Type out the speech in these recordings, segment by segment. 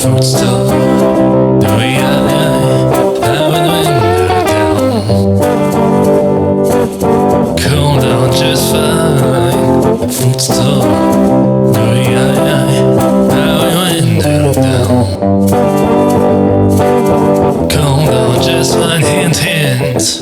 Footstool, the way I have a window down. Cool down just fine. Footstool, the way I have a window down. Cool down just fine. Hint, hint.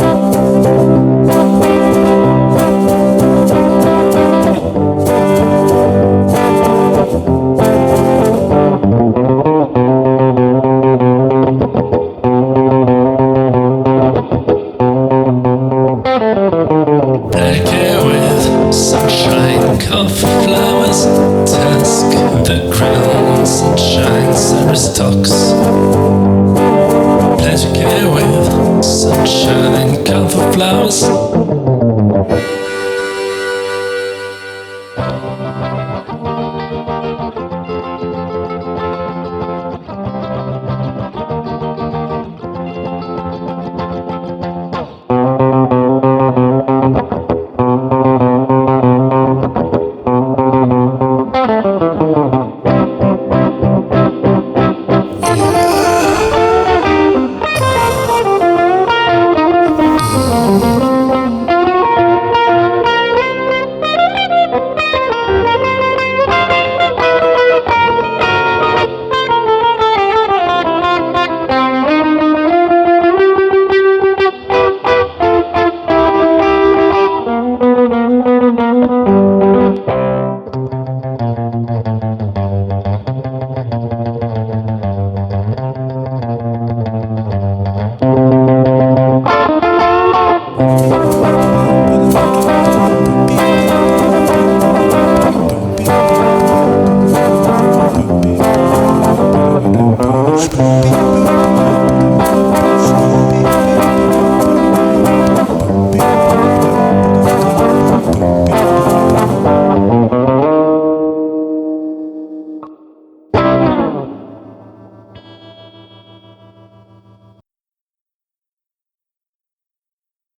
Black hair with sunshine, coffee flowers, task, the crown, sunshine, Cyrus talks. Black hair with sunshine, coffee flowers.